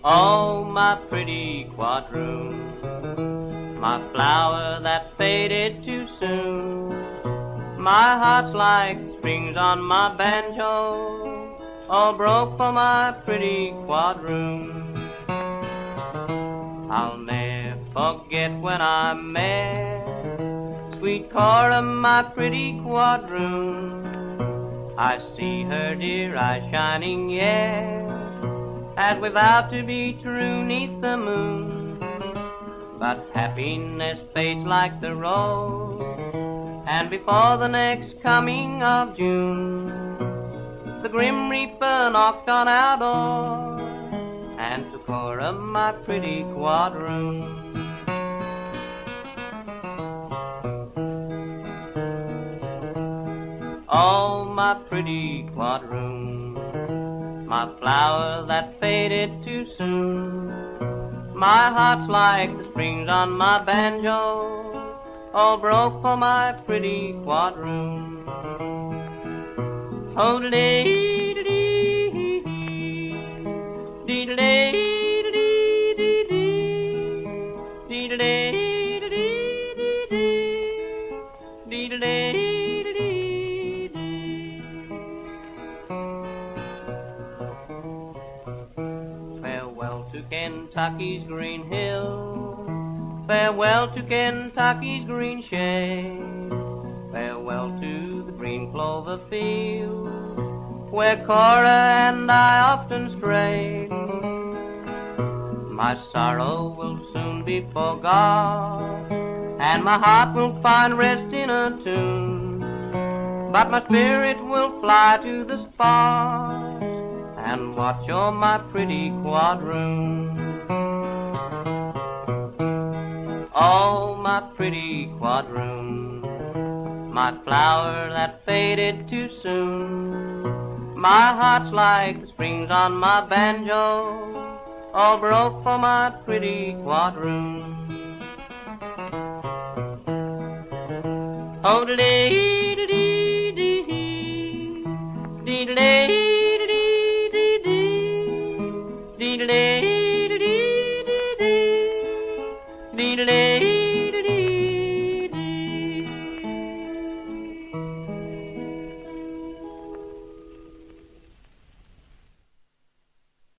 Oh, my pretty quadroon, my flower that faded too soon. My heart's like strings on my banjo, all broke for my pretty quadroon. I'll never forget when I met sweet Cora, my pretty quadroon. I see her dear eyes shining yet, as we vowed to be true 'neath the moon. But happiness fades like the rose, and before the next coming of June, the grim reaper knocked on our door and took Cora, my pretty quadroon. Oh, my pretty quadroon, my flower that faded too soon. My heart's like the strings on my banjo, all broke for my pretty quadroon. Oh, dee dee dee dee dee dee. Farewell to Kentucky's green hill, farewell to Kentucky's green shade, farewell to the green clover field where Cora and I often strayed. My sorrow will soon be forgot, and my heart will find rest in a tune, but my spirit will fly to the spot and watch o'er my pretty quadroon. Oh, my pretty quadroon, my flower that faded too soon. My heart's like the strings on my banjo, all broke for my pretty quadroon. Oh, dee